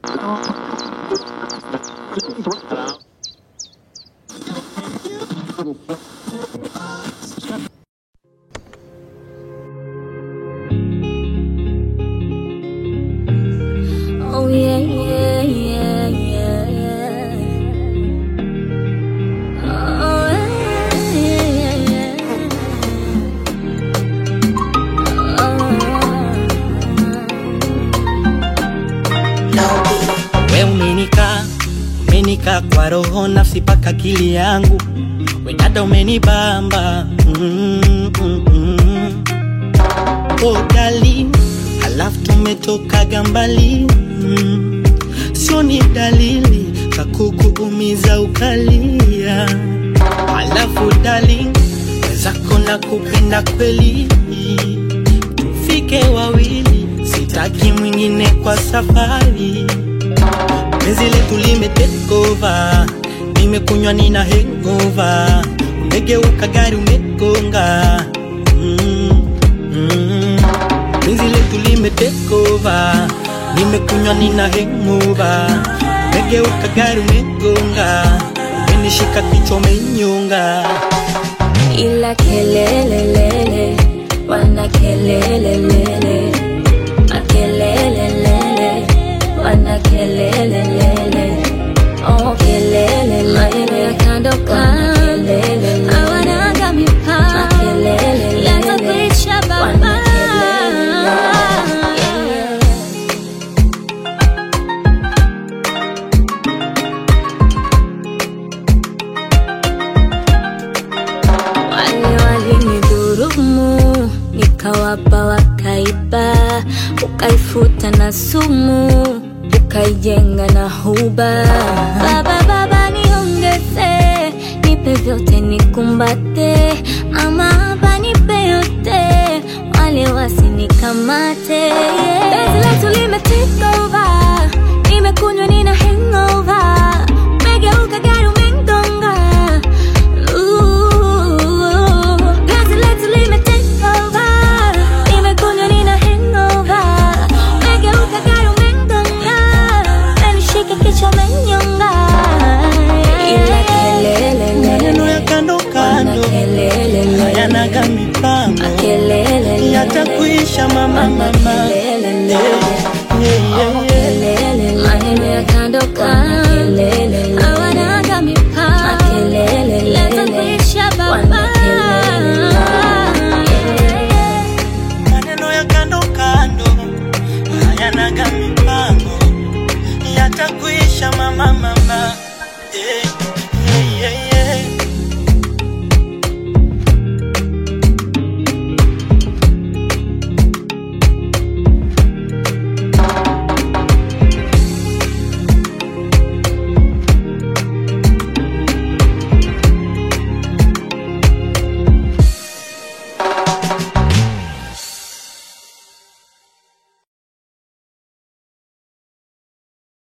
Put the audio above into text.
Oh yeah, yeah, yeah, yeah, yeah. Oh yeah, yeah, yeah. We umenika kwa roho nafsi paka akili yangu. We dada umenibamba. Oh darling, alafu tumetoka gambali. Sio ni dalili za kukuumiza ukalia. Alafu darling, wezako na kupenda kweli. Tufike wawili, sitaki mwingine kwa safari. Penzi letu lime take over, nimekunywa nina hangover. Umegeuka gari umegonga. Penzi letu lime take over, nimekunywa nina hangover. Umegeuka gari umegonga. Umenishika kichwa umenyonga. Ila kelelelele, wana kelelelele, makelelelele, wana kelelelele, oh kelelelele, maneno ya kando kando, hawanaga mipaka, yatakuisha baba. Walinidhurumu, nikawapa wakaiba, ukaifuta na sumu, ukaijenga na huba. Baba niongeze, nipe vyote nikumbate, ama hapa nipe yote, wale wasinikamate. Penzi letu lime take over, nimekunywa nina hangover. Umegeuka gari umegonga. Penzi letu lime take over, nimekunywa nina hangover. Umegeuka gari umegonga. Umenishika kichwa umenyonga. Ila kelele, Maneno ya kando kando, hayanaga mipango. Yatakuisha mama. maneno ya kando kando, hawanaga mipaka, yatakuisha baba. Maneno ya kando kando, hayanaga mipango. Yatakuisha mama.